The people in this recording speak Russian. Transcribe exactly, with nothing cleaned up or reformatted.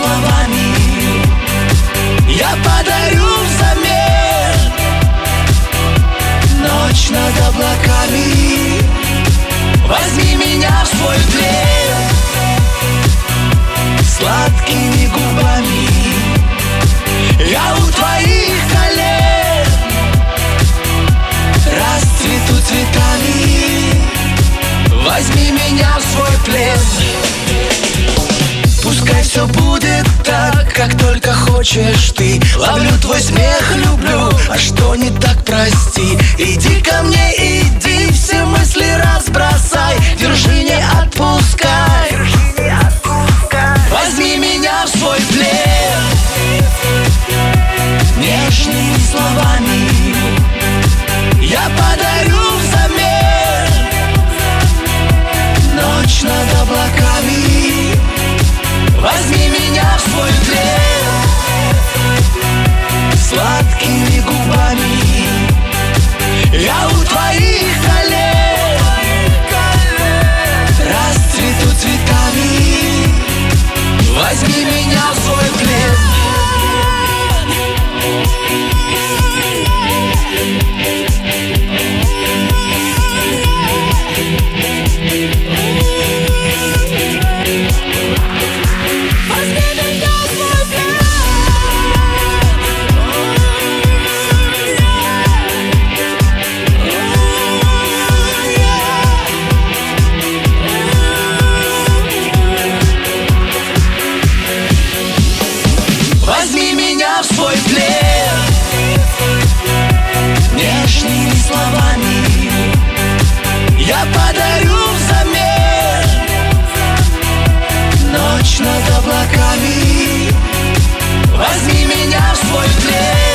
словами я подарю взамен ночь над облаками. Возьми меня в свой плен сладкими губами. Я у твоих колен расцвету цветами. Возьми меня в свой плен. Пускай все будет так, как только хочешь ты. Ловлю твой смех, люблю, а что не так, прости. Иди ко мне, иди, все мысли разбросай. Держи, не отпускай. Возьми меня в свой плен нежными словами я подарю взамен ночь над облаками. Возьми меня в свой плен сладкими губами. Я у твоих колен расцвету цветами. Возьми меня в свой плен. Возьми меня в свой плен нежными словами я подарю взамен ночь над облаками. Возьми меня в свой плен